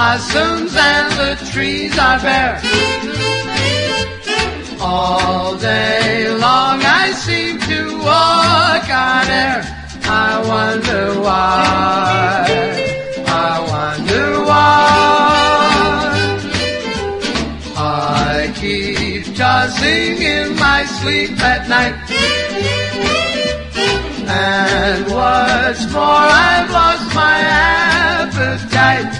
blossoms and the trees are bare. All day long I seem to walk on air. I wonder why, I wonder why. I keep tossing in my sleep at night. And what's more, I've lost my appetite.